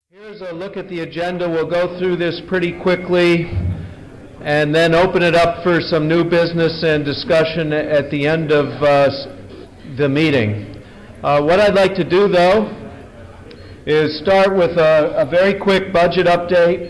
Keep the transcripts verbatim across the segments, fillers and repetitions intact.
Here's a look at the agenda. We'll go through this pretty quickly and then open it up for some new business and discussion at the end of uh, the meeting. Uh, what I'd like to do, though, is start with a, a very quick budget update.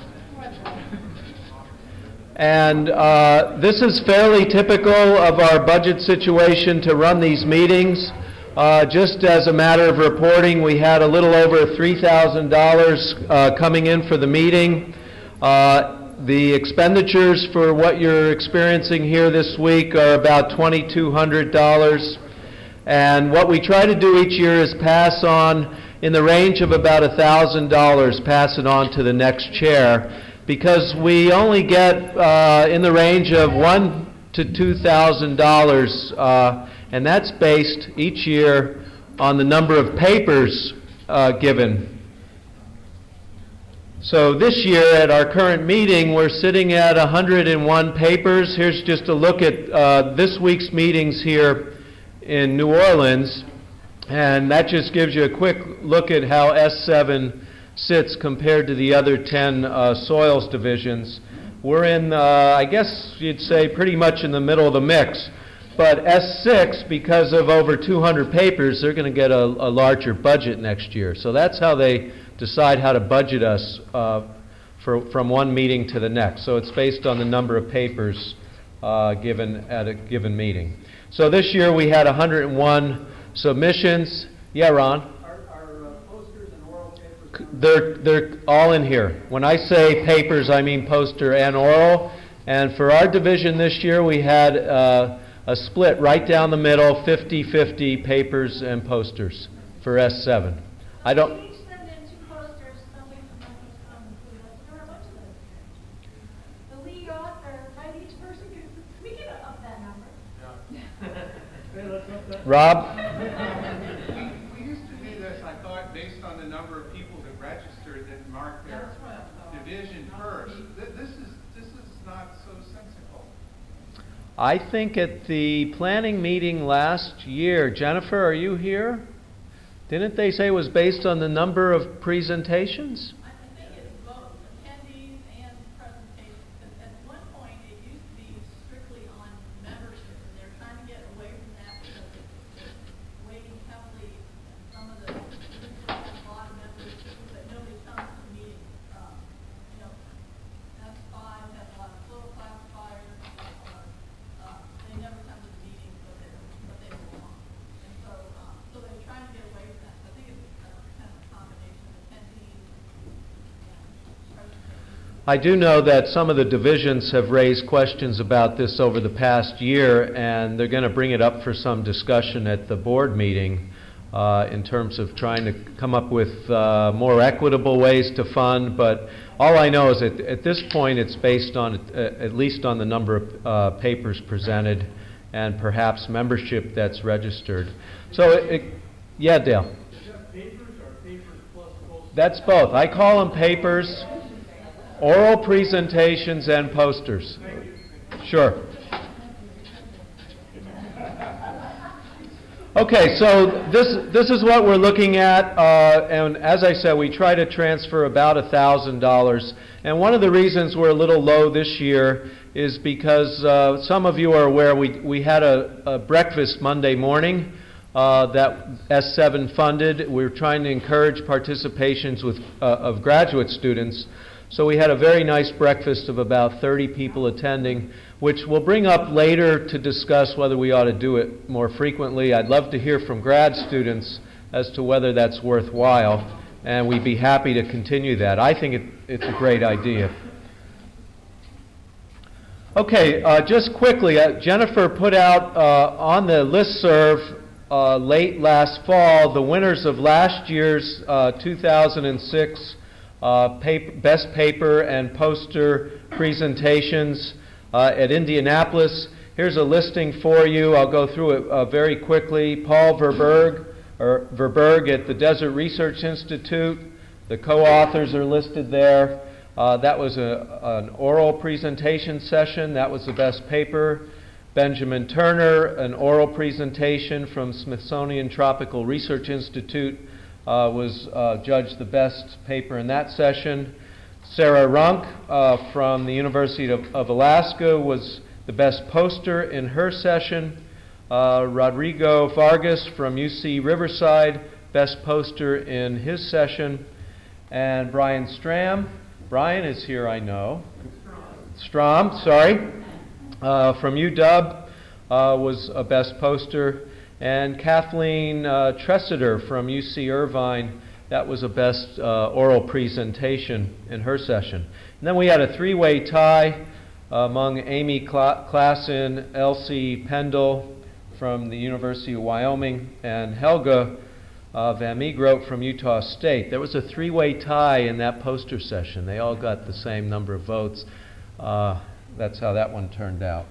And uh, this is fairly typical of our budget situation to run these meetings. Uh, just as a matter of reporting, we had a little over three thousand dollars uh, coming in for the meeting. Uh, the expenditures for what you're experiencing here this week are about two thousand two hundred dollars. And what we try to do each year is pass on in the range of about one thousand dollars, pass it on to the next chair, because we only get uh, in the range of one thousand to two thousand dollars, uh, and that's based each year on the number of papers uh, given. So this year at our current meeting, we're sitting at one hundred one papers. Here's just a look at uh, this week's meetings here in New Orleans, and that just gives you a quick look at how S seven sits compared to the other ten uh, soils divisions. We're in, uh, I guess you'd say, pretty much in the middle of the mix. But S six, because of over two hundred papers, they're going to get a, a larger budget next year. So that's how they decide how to budget us uh, for, from one meeting to the next. So it's based on the number of papers uh, given at a given meeting. So this year we had one hundred one submissions. Yeah, Ron? They're, they're all in here. When I say papers, I mean poster and oral. And for our division this year, we had uh, a split right down the middle, fifty fifty papers and posters for S seven. I don't... Each send in two posters, somebody from Memphis come include us. There are a bunch of those. The lead author, right, each person gets, we can up that number. Yeah. Rob? We used to do this, I thought, based on the number of people that registered that marked their division first. This is this is not so sensible. I think at the planning meeting last year, Jennifer, are you here? Didn't they say it was based on the number of presentations? I think it's both attendees and presentations. Because at one point, it used to be strictly on membership, and they're trying to get away from that because it's weighing heavily. Some of the groups have a lot of members, but nobody comes to meetings. Um, you know, S five has a lot of flow classifiers. Or, uh, they never come to the meetings, but they but they belong. And so, um, so they're trying to get away from that. So I think it's uh, kind of a combination of attendees and presentations. I do know that some of the divisions have raised questions about this over the past year, and they're going to bring it up for some discussion at the board meeting uh, in terms of trying to come up with uh, more equitable ways to fund. But all I know is that at this point it's based on, uh, at least on the number of uh, papers presented and perhaps membership that's registered. So, it, it, yeah, Dale? Is that papers or papers plus posters? That's both. I call them papers, oral presentations, and posters. Sure. Okay, so this this is what we're looking at, uh, and as I said, we try to transfer about one thousand dollars. And one of the reasons we're a little low this year is because uh, some of you are aware we, we had a, a breakfast Monday morning uh, that S seven funded. We were trying to encourage participations with uh, of graduate students. So we had a very nice breakfast of about thirty people attending, which we'll bring up later to discuss whether we ought to do it more frequently. I'd love to hear from grad students as to whether that's worthwhile, and we'd be happy to continue that. I think it, it's a great idea. Okay, uh, just quickly, uh, Jennifer put out uh, on the listserv uh, late last fall the winners of last year's uh, two thousand six Uh, paper, best paper and poster presentations uh, at Indianapolis. Here's a listing for you. I'll go through it uh, very quickly. Paul Verberg, or Verberg at the Desert Research Institute. The co-authors are listed there. Uh, that was a, an oral presentation session. That was the best paper. Benjamin Turner, an oral presentation from Smithsonian Tropical Research Institute. uh, was uh, judged the best paper in that session. Sarah Runk uh, from the University of, of Alaska was the best poster in her session. Uh, Rodrigo Vargas from U C Riverside, best poster in his session. And Brian Stram, Brian is here, I know. Strom, sorry, uh, from U W uh, was a best poster. And Kathleen uh, Tressiter from U C Irvine, that was a best uh, oral presentation in her session. And then we had a three-way tie uh, among Amy Cla- Klassen, Elsie Pendle from the University of Wyoming, and Helga uh, Van Meegrote from Utah State. There was a three-way tie in that poster session. They all got the same number of votes. Uh, that's how that one turned out.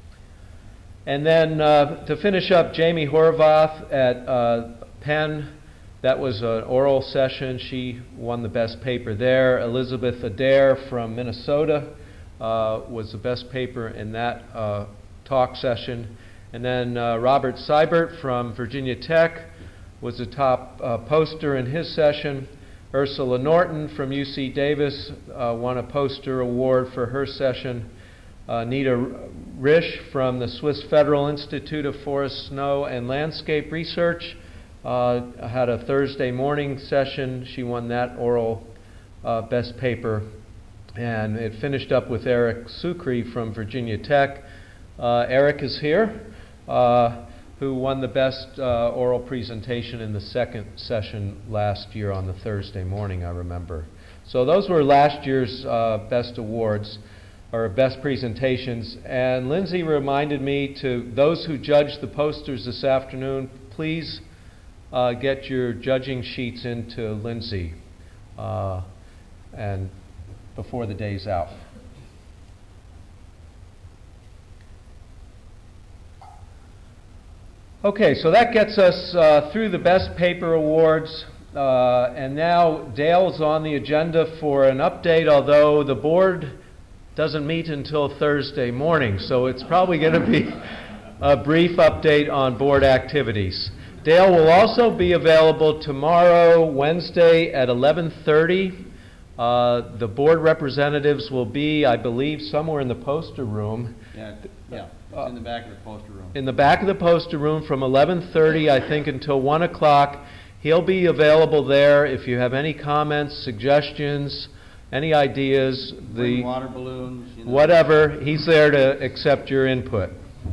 And then uh, to finish up, Jamie Horvath at uh, Penn. That was an oral session. She won the best paper there. Elizabeth Adair from Minnesota uh, was the best paper in that uh, talk session. And then uh, Robert Seibert from Virginia Tech was the top uh, poster in his session. Ursula Norton from U C Davis uh, won a poster award for her session. Uh, Nita Risch from the Swiss Federal Institute of Forest, Snow, and Landscape Research uh, had a Thursday morning session. She won that oral uh, best paper. And it finished up with Eric Sucre from Virginia Tech. Uh, Eric is here, uh, who won the best uh, oral presentation in the second session last year on the Thursday morning, I remember. So those were last year's uh, best awards, or best presentations. And Lindsay reminded me, to those who judged the posters this afternoon, please uh, get your judging sheets into Lindsay uh, and before the day's out. Okay, so that gets us uh, through the Best Paper Awards, uh, and now Dale's on the agenda for an update, although the board doesn't meet until Thursday morning, so it's probably going to be a brief update on board activities. Dale will also be available tomorrow, Wednesday at eleven thirty. Uh, the board representatives will be, I believe, somewhere in the poster room. Yeah, yeah, it's in the back of the poster room. In the back of the poster room from eleven thirty, I think, until one o'clock. He'll be available there if you have any comments, suggestions, any ideas, Bring the water balloons, you know. whatever. He's there to accept your input.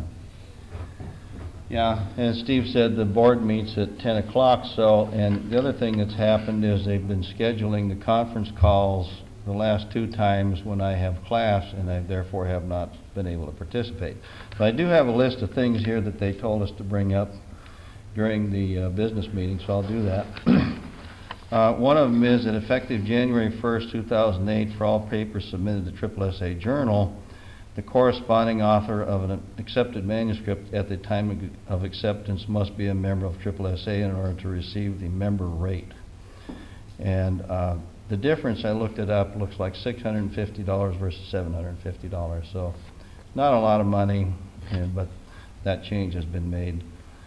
Yeah, as Steve said, the board meets at ten o'clock, so, and the other thing that's happened is they've been scheduling the conference calls the last two times when I have class, and I therefore have not been able to participate. But I do have a list of things here that they told us to bring up during the uh, business meeting, so I'll do that. uh, one of them is that effective January first, two thousand eight, for all papers submitted to Triple S A Journal, the corresponding author of an accepted manuscript at the time of acceptance must be a member of Triple S A in order to receive the member rate. And uh, the difference, I looked it up, looks like six hundred fifty dollars versus seven hundred fifty dollars. So not a lot of money, and, but that change has been made.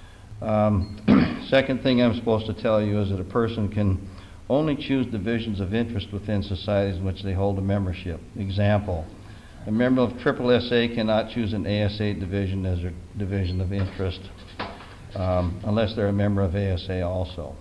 Um, second thing I'm supposed to tell you is that a person can only choose divisions of interest within societies in which they hold a membership. Example, a member of Triple S A cannot choose an A S A division as their division of interest um, unless they're a member of A S A also.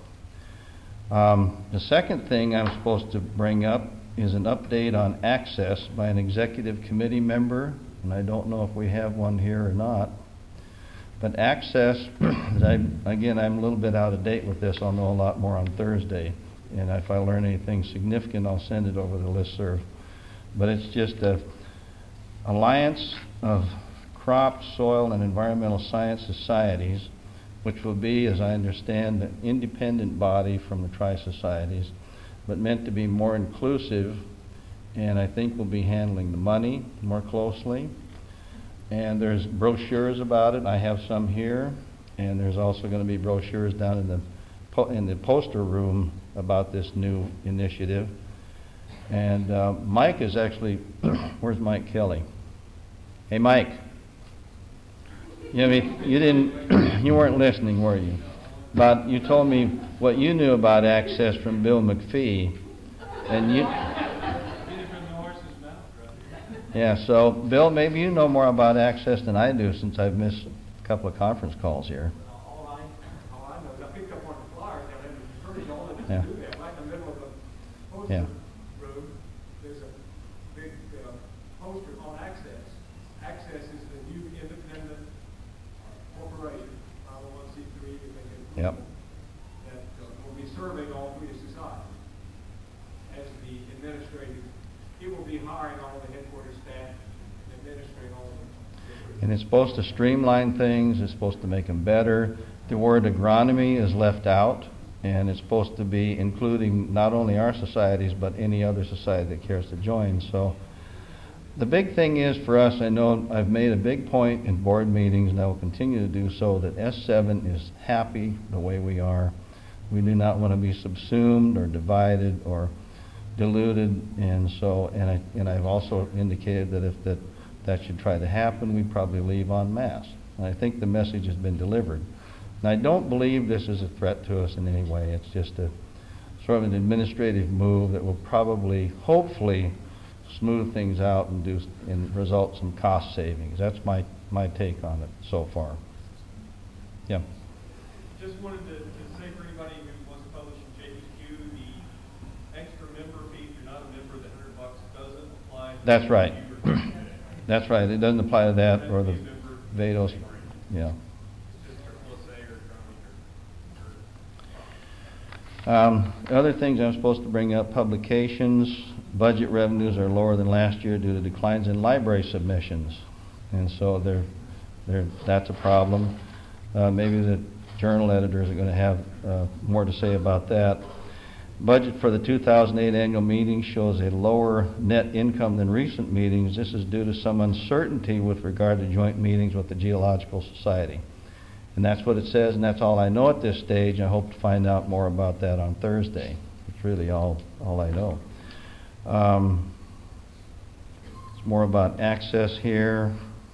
Um, the second thing I'm supposed to bring up is an update on access by an executive committee member, and I don't know if we have one here or not. But access, I, again, I'm a little bit out of date with this. I'll know a lot more on Thursday, and if I learn anything significant, I'll send it over the listserv. But it's just a alliance of crop, soil, and environmental science societies, which will be, as I understand, an independent body from the tri-societies, but meant to be more inclusive, and I think will be handling the money more closely. And there's brochures about it. I have some here, and there's also going to be brochures down in the po in the poster room about this new initiative. And uh, Mike is actually, where's Mike Kelly? Hey, Mike. You know, you didn't, you weren't listening, were you? But you told me what you knew about access from Bill McPhee, and you. Yeah, so Bill, maybe you know more about access than I do, since I've missed a couple of conference calls here. All I, all I know is I picked up one of the flyers, and I encourage all of them Yeah. to do that. Right in the middle of the poster Yeah. room, there's a big uh, poster on Access. Access is the new independent corporation, five oh one c three, that they can Yep. that uh, will be serving all three societies as the administrative. It will be hiring all the headquarters staff and administering all the. And it's supposed to streamline things, it's supposed to make them better. The word agronomy is left out, and it's supposed to be including not only our societies, but any other society that cares to join. So the big thing is for us, I know I've made a big point in board meetings, and I will continue to do so, that S seven is happy the way we are. We do not want to be subsumed or divided or diluted, and so, and I and I've also indicated that if that that should try to happen, we probably leave en masse. And I think the message has been delivered. And I don't believe this is a threat to us in any way. It's just a sort of an administrative move that will probably, hopefully, smooth things out and do and result in some cost savings. That's my my take on it so far. Yeah. Just wanted to, to say for anybody who wants to publish in J P Q, the extra member fee, if you're not a member, the hundred bucks doesn't apply. to That's right. you. That's right. It doesn't apply to that or the Vados. Yeah. It's just triple S A or County or. Um, other things I'm supposed to bring up: publications. Budget revenues are lower than last year due to declines in library submissions, and so they're, they're, that's a problem. Uh, maybe the journal editors are going to have uh, more to say about that. Budget for the two thousand eight annual meeting shows a lower net income than recent meetings. This is due to some uncertainty with regard to joint meetings with the Geological Society. And that's what it says, and that's all I know at this stage. I hope to find out more about that on Thursday. It's really all, all I know. Um, it's more about access here.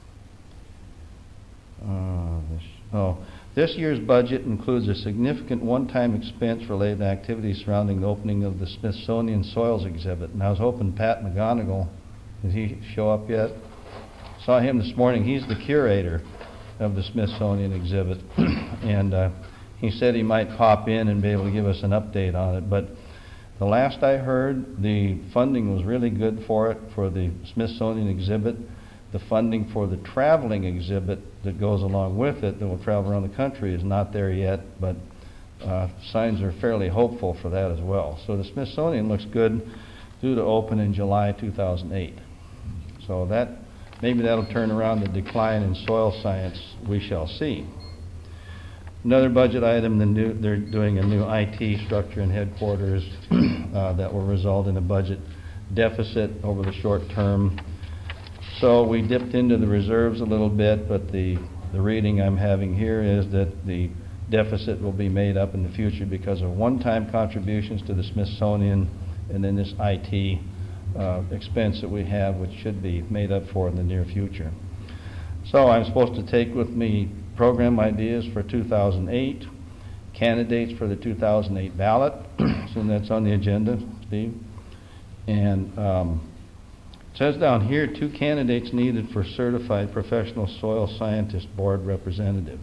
Uh, this, oh. This year's budget includes a significant one-time expense related to activities surrounding the opening of the Smithsonian Soils exhibit. And I was hoping Pat McGonigal, did he show up yet? Saw him this morning. He's the curator of the Smithsonian exhibit. and uh, he said he might pop in and be able to give us an update on it. But the last I heard, the funding was really good for it, for the Smithsonian exhibit. The funding for the traveling exhibit that goes along with it, that will travel around the country, is not there yet, but uh, signs are fairly hopeful for that as well. So the Smithsonian looks good, due to open in July two thousand eight. So that, maybe that'll turn around the decline in soil science, we shall see. Another budget item, the new, they're doing a new I T structure in headquarters uh, that will result in a budget deficit over the short term. So we dipped into the reserves a little bit, but the, the reading I'm having here is that the deficit will be made up in the future because of one-time contributions to the Smithsonian and then this I T uh, expense that we have, which should be made up for in the near future. So I'm supposed to take with me program ideas for two thousand eight, candidates for the two thousand eight ballot, so that's on the agenda, Steve. And um, it says down here, two candidates needed for certified professional soil scientist board representative.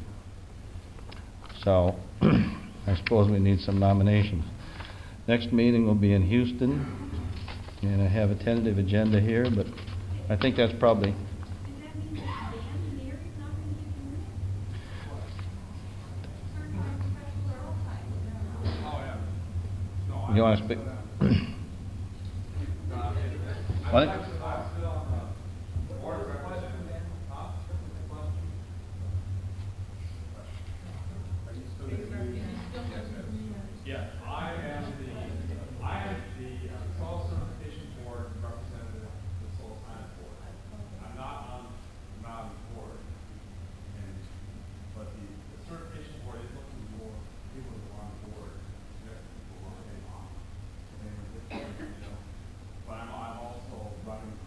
So I suppose we need some nominations. Next meeting will be in Houston, and I have a tentative agenda here, but I think that's probably. Does that mean that the engineer is not going to get certified professional soil scientist? Oh, yeah. No, You I- want to speak? I'd What? like to- I'm still on the board of representatives. Huh? Are you still the- Yes, sir. Yeah, I am the, I am the uh, soil certification board representative of the soil science board. I'm not on, I'm not on the board. And, but the, the certification board is looking for people who are on the board, you know, people who are getting on. And they were different, you know. But I'm, I'm also running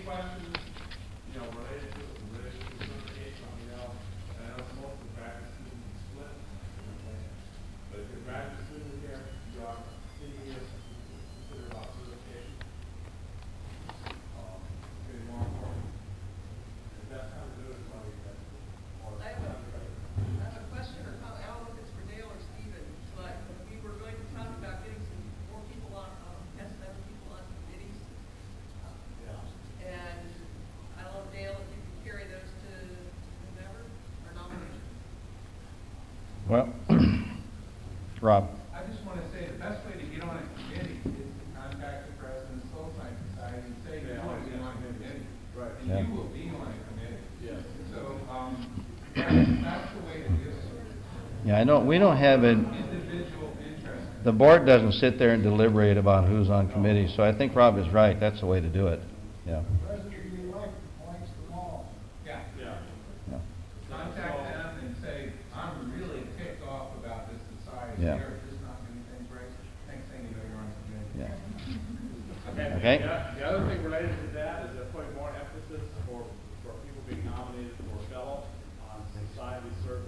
any questions, you know, related to it, related to the certification, let me know. And I know most of the graduate students are split. Okay. But if you're a graduate student here, you are sitting here, consider about certification. Um, it's getting more important. If that's how to do it, it's why we get it. Or I have a, I have a question or comment. I don't know if it's for Dale or Stephen, but we were going to talk about getting some more people on, um, S seven people on committees. Um, Yeah. And I don't know, Dale, if you can carry those to whomever or nomination. Well, Rob. I just want to say the best way to get on a committee is to contact the president of Soul Science Society and say you want to be on a committee. Right. And Yeah. you will be on a committee. Yes. So, um, that's, that's the way to do it. Yeah, I don't, we don't have it, Individual interest. the board doesn't sit there and deliberate about who's on committees, so I think Rob is right, that's the way to do it, yeah. Yeah. Yeah. Yeah. Contact them and say, I'm really ticked off about this society Yeah. here, it's just not doing things right. Next thing you know, you're on a committee. Yeah. And Okay. The, the other thing related to that is they're putting more emphasis for, for people being nominated for a fellow on society service.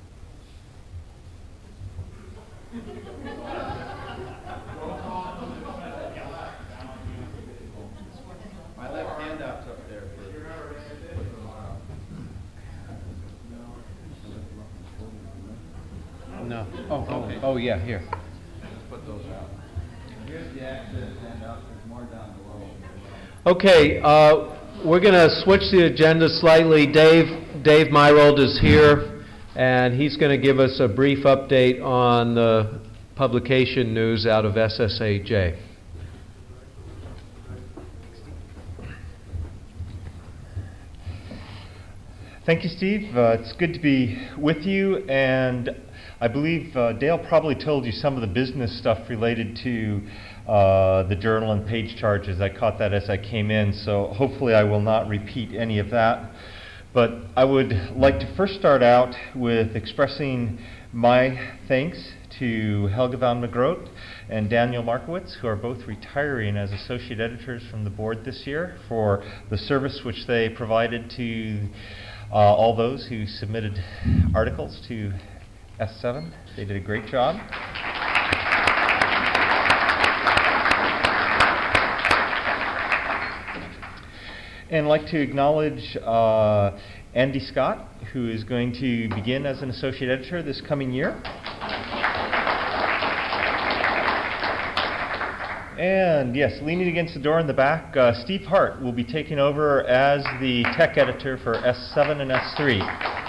My left handout's up there. No. Oh, oh, oh, yeah, here. Put those out. Here's the access handout, there's more down below. Okay, uh, we're going to switch the agenda slightly. Dave, Dave Myrold is here, and he's going to give us a brief update on the publication news out of S S A J. Thank you, Steve. Uh, it's good to be with you, and I believe uh, Dale probably told you some of the business stuff related to uh, the journal and page charges. I caught that as I came in, so hopefully I will not repeat any of that. But I would like to first start out with expressing my thanks to Helga van Megroot and Daniel Markowitz, who are both retiring as associate editors from the board this year, for the service which they provided to uh, all those who submitted articles to S seven. They did a great job. And I'd like to acknowledge uh, Andy Scott, who is going to begin as an associate editor this coming year. And yes, leaning against the door in the back, uh, Steve Hart will be taking over as the tech editor for S seven and S three.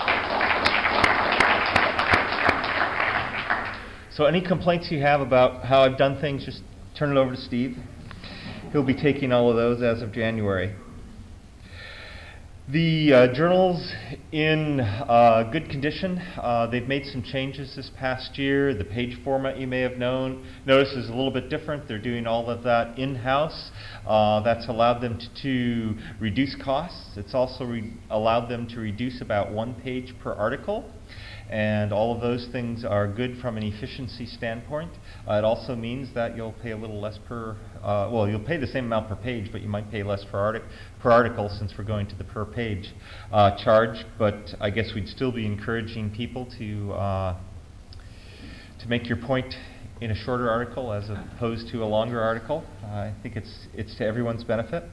So any complaints you have about how I've done things, just turn it over to Steve. He'll be taking all of those as of January. The uh, journal's in uh, good condition. Uh, they've made some changes this past year. The page format, you may have known, noticed is a little bit different. They're doing all of that in-house. Uh, that's allowed them to, to reduce costs. It's also re- allowed them to reduce about one page per article. And all of those things are good from an efficiency standpoint. Uh, it also means that you'll pay a little less per, uh, well, you'll pay the same amount per page, but you might pay less per, artic- per article since we're going to the per page uh, charge. But I guess we'd still be encouraging people to uh, to make your point in a shorter article as opposed to a longer article. Uh, I think it's it's to everyone's benefit.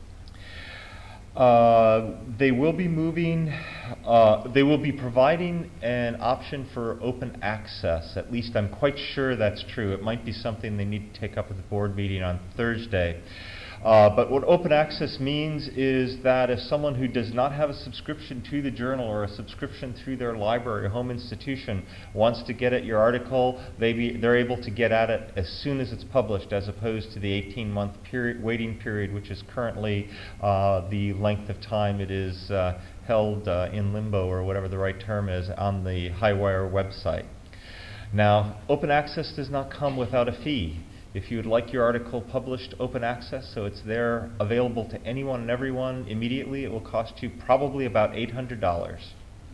Uh, they will be moving, uh, they will be providing an option for open access. At least I'm quite sure that's true. It might be something they need to take up at the board meeting on Thursday. Uh, but what open access means is that if someone who does not have a subscription to the journal or a subscription through their library or home institution wants to get at your article, they be, they're able to get at it as soon as it's published, as opposed to the eighteen-month period, waiting period, which is currently uh, the length of time it is uh, held uh, in limbo, or whatever the right term is, on the Highwire website. Now, open access does not come without a fee. If you would like your article published open access, so it's there available to anyone and everyone immediately, it will cost you probably about eight hundred dollars.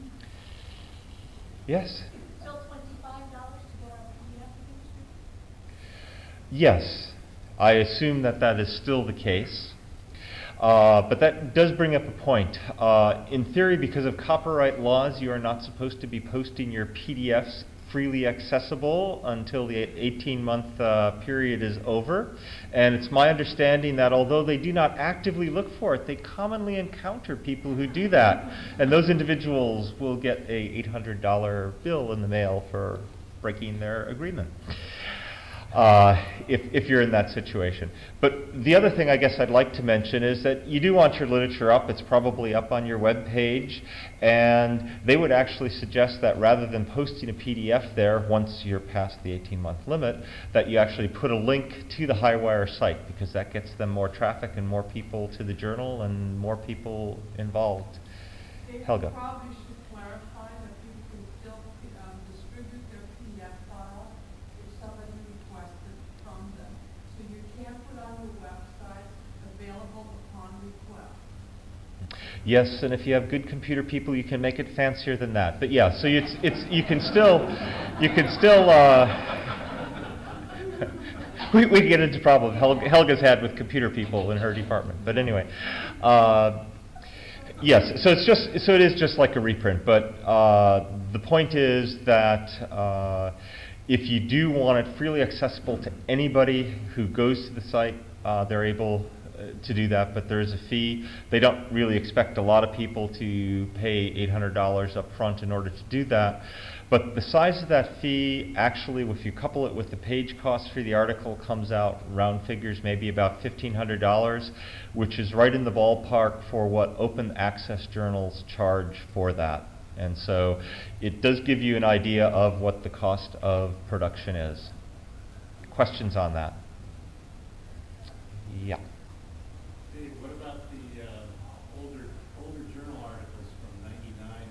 Yes? Still twenty-five dollars to get our P D F manuscript? Yes. I assume that that is still the case. Uh, but that does bring up a point. Uh, in theory, because of copyright laws, you are not supposed to be posting your P D Fs freely accessible until the eighteen-month uh, period is over. And it's my understanding that although they do not actively look for it, they commonly encounter people who do that. And those individuals will get a eight hundred dollar bill in the mail for breaking their agreement. Uh, if, if you're in that situation. But the other thing I guess I'd like to mention is that you do want your literature up. It's probably up on your web page, and they would actually suggest that rather than posting a P D F there once you're past the eighteen-month limit, that you actually put a link to the Highwire site, because that gets them more traffic and more people to the journal and more people involved. Helga. Probably should clarify that people can still um, distribute their P D F file if somebody requests it from them. So you can't put on your website available upon request. Yes, and if you have good computer people, you can make it fancier than that. But yeah, so it's it's you can still you can still uh, we we get into problem Helga, Helga's had with computer people in her department. But anyway. Uh, Yes, so it's just so it is just like a reprint, but uh, the point is that uh, if you do want it freely accessible to anybody who goes to the site, uh, they're able uh, to do that, but there is a fee. They don't really expect a lot of people to pay eight hundred dollars up front in order to do that. But the size of that fee, actually, if you couple it with the page cost for the article, comes out round figures maybe about fifteen hundred dollars, which is right in the ballpark for what open access journals charge for that. And so it does give you an idea of what the cost of production is. Questions on that? Yeah. Dave, what about the uh, older older journal articles from ninety-nine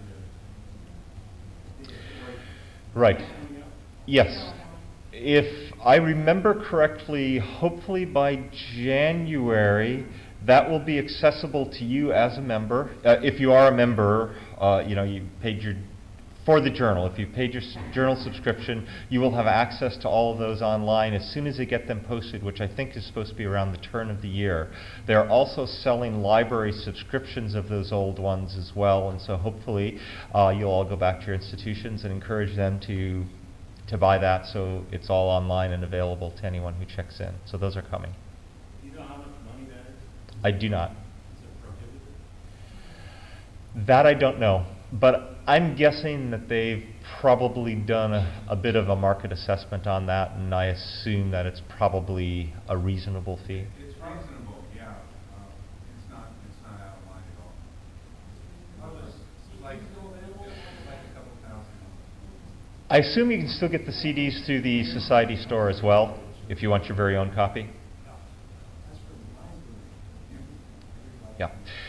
to Right. Yes. If I remember correctly, hopefully by January, that will be accessible to you as a member. Uh, if you are a member, uh, you know, you paid your for the journal. If you paid your s- journal subscription, you will have access to all of those online as soon as they get them posted, which I think is supposed to be around the turn of the year. They're also selling library subscriptions of those old ones as well, and so hopefully uh, you'll all go back to your institutions and encourage them to to buy that, so it's all online and available to anyone who checks in. So those are coming. Do you know how much money that is? I do not. Is it prohibited? That I don't know, but I'm guessing that they've probably done a, a bit of a market assessment on that, and I assume that it's probably a reasonable fee. It's reasonable, yeah. Um, it's not, it's not out of line at all. How much, like, like a couple thousand. I assume you can still get the C Ds through the Society store as well, if you want your very own copy. Yeah.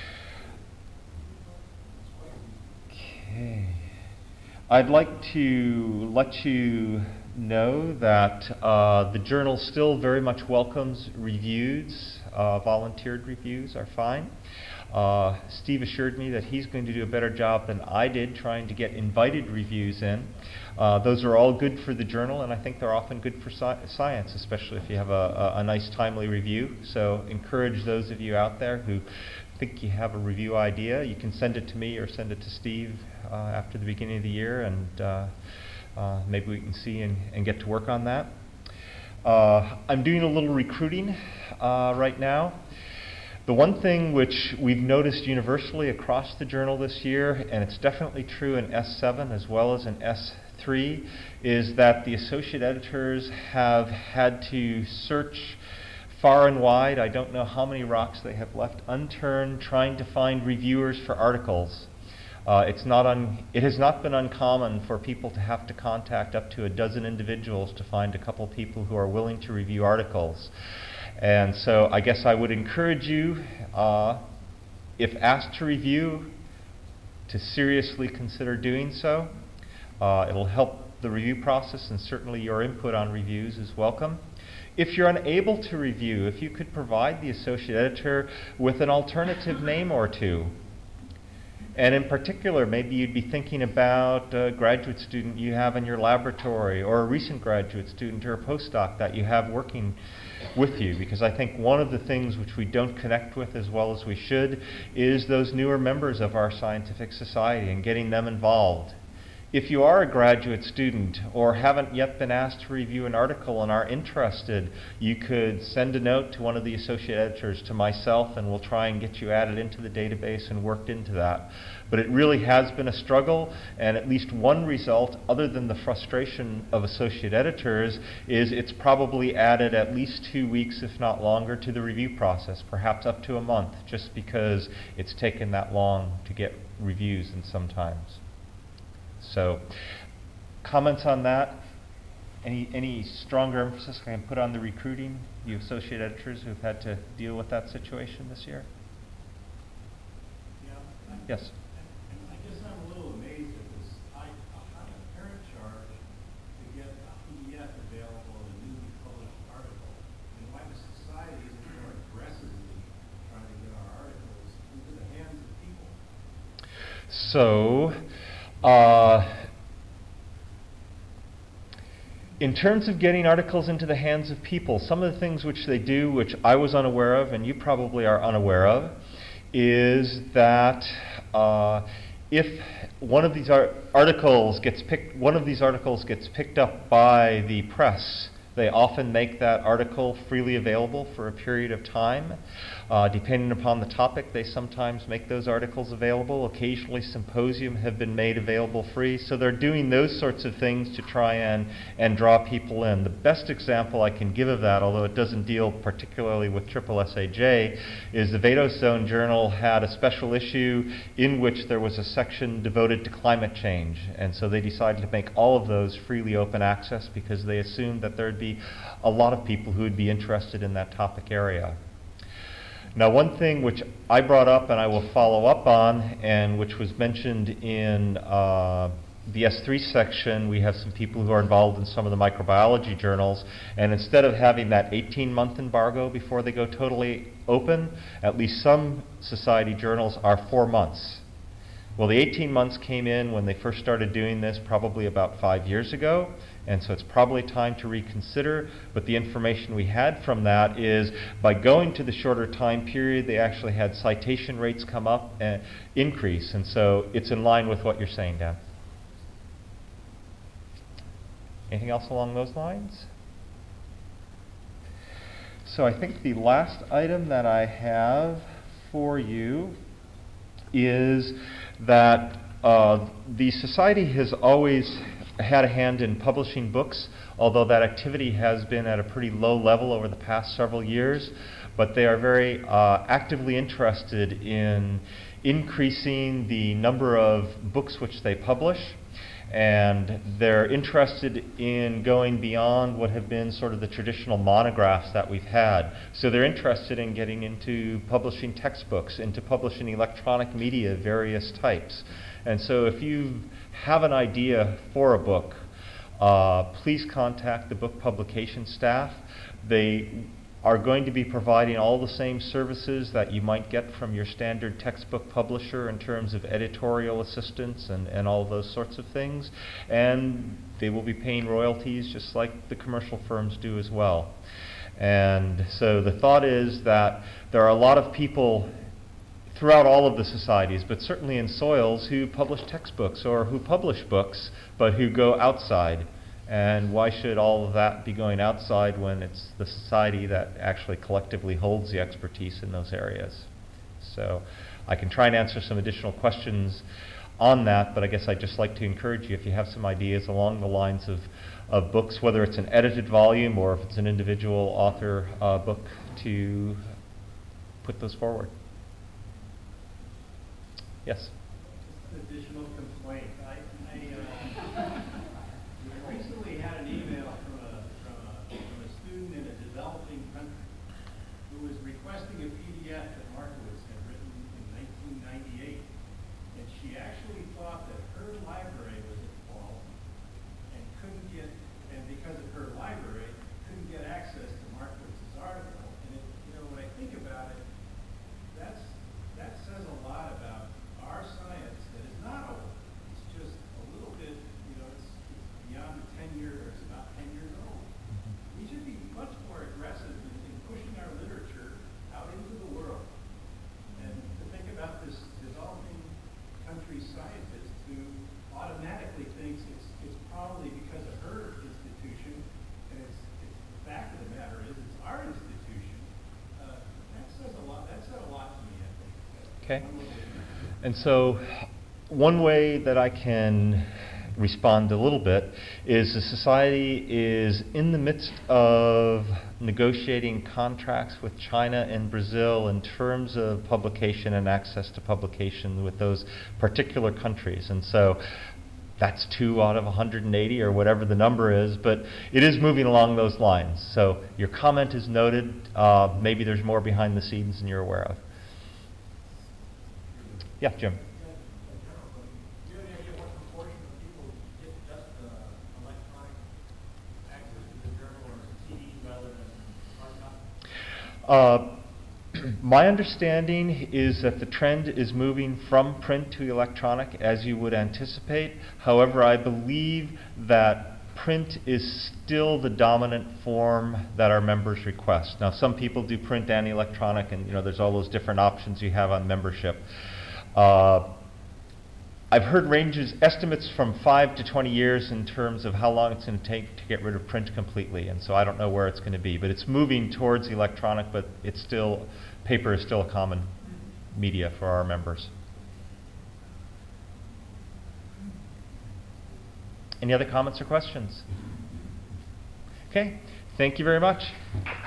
Okay. I'd like to let you know that uh, the journal still very much welcomes reviews. Uh, volunteered reviews are fine. Uh, Steve assured me that he's going to do a better job than I did trying to get invited reviews in. Uh, those are all good for the journal, and I think they're often good for sci- science, especially if you have a, a, a nice, timely review. So encourage those of you out there who think you have a review idea. You can send it to me or send it to Steve uh, after the beginning of the year, and uh, uh, maybe we can see and, and get to work on that. Uh, I'm doing a little recruiting uh, right now. The one thing which we've noticed universally across the journal this year, and it's definitely true in S seven as well as in S three, is that the associate editors have had to search far and wide. I don't know how many rocks they have left unturned trying to find reviewers for articles. Uh, it's not un- it has not been uncommon for people to have to contact up to a dozen individuals to find a couple people who are willing to review articles. And so I guess I would encourage you, uh, if asked to review, to seriously consider doing so. Uh, it'll help the review process, and certainly your input on reviews is welcome. If you're unable to review, if you could provide the associate editor with an alternative name or two. And in particular, maybe you'd be thinking about a graduate student you have in your laboratory, or a recent graduate student or a postdoc that you have working with you, because I think one of the things which we don't connect with as well as we should is those newer members of our scientific society and getting them involved. If you are a graduate student or haven't yet been asked to review an article and are interested, you could send a note to one of the associate editors, to myself, and we'll try and get you added into the database and worked into that. But it really has been a struggle, and at least one result, other than the frustration of associate editors, is it's probably added at least two weeks, if not longer, to the review process, perhaps up to a month, just because it's taken that long to get reviews and sometimes. So, comments on that? Any any stronger emphasis I can put on the recruiting? You associate editors who've had to deal with that situation this year? Yeah. I, Yes. I, I guess I'm a little amazed at this. I, how a parent charge to get a P D F available in a newly published article, and why the society isn't more aggressively trying to get our articles into the hands of people? So. Uh, in terms of getting articles into the hands of people, some of the things which they do, which I was unaware of, and you probably are unaware of, is that uh, if one of these ar- articles gets picked, one of these articles gets picked up by the press, they often make that article freely available for a period of time. Uh, depending upon the topic, they sometimes make those articles available. Occasionally, symposium have been made available free. So they're doing those sorts of things to try and, and draw people in. The best example I can give of that, although it doesn't deal particularly with triple S A J, is the Vadostone Journal had a special issue in which there was a section devoted to climate change. And so they decided to make all of those freely open access because they assumed that there would be a lot of people who would be interested in that topic area. Now, one thing which I brought up and I will follow up on, and which was mentioned in uh, the S three section, we have some people who are involved in some of the microbiology journals, and instead of having that eighteen-month embargo before they go totally open, at least some society journals are four months. Well, the eighteen months came in when they first started doing this, probably about five years ago, and so it's probably time to reconsider. But the information we had from that is by going to the shorter time period, they actually had citation rates come up and increase, and so it's in line with what you're saying, Dan. Anything else along those lines? So I think the last item that I have for you is that uh, the Society has always had a hand in publishing books, although that activity has been at a pretty low level over the past several years. But they are very uh, actively interested in increasing the number of books which they publish. And they're interested in going beyond what have been sort of the traditional monographs that we've had. So they're interested in getting into publishing textbooks, into publishing electronic media of various types. And so if you have an idea for a book, uh, please contact the book publication staff. They are going to be providing all the same services that you might get from your standard textbook publisher in terms of editorial assistance and, and all those sorts of things. And they will be paying royalties just like the commercial firms do as well. And so the thought is that there are a lot of people throughout all of the societies, but certainly in soils, who publish textbooks or who publish books, but who go outside. And why should all of that be going outside when it's the society that actually collectively holds the expertise in those areas? So I can try and answer some additional questions on that, but I guess I'd just like to encourage you, if you have some ideas along the lines of, of books, whether it's an edited volume or if it's an individual author uh, book, to put those forward. Yes? Just an additional complaint. I, I uh, recently had an email from a, from, a, from a student in a developing country who was requesting a P D F that Markowitz had written in nineteen ninety-eight. And she actually thought that her library was at fault and couldn't get, and because of her library, couldn't get access to Markowitz's article. And it, you know, when I think about it, that's, that says a lot about our science that is not old. It's just a little bit, you know, it's, it's beyond the ten year, or it's about ten years old. We should be much more aggressive in this developing country scientist who automatically thinks it's, it's probably because of her institution, and it's, it's the fact of the matter is it's our institution. Uh, that says a lot. That said a lot to me, I think. Okay. And so, one way that I can respond a little bit is the society is in the midst of negotiating contracts with China and Brazil in terms of publication and access to publication with those particular countries. And so that's two out of one hundred eighty or whatever the number is, but it is moving along those lines. So your comment is noted. Uh, maybe there's more behind the scenes than you're aware of. Yeah, Jim. Uh, my understanding is that the trend is moving from print to electronic, as you would anticipate. However, I believe that print is still the dominant form that our members request. Now, some people do print and electronic, and you know, there's all those different options you have on membership. Uh, I've heard ranges, estimates from five to twenty years in terms of how long it's going to take to get rid of print completely, and so I don't know where it's going to be. But it's moving towards electronic, but it's still, paper is still a common media for our members. Any other comments or questions? Okay, thank you very much.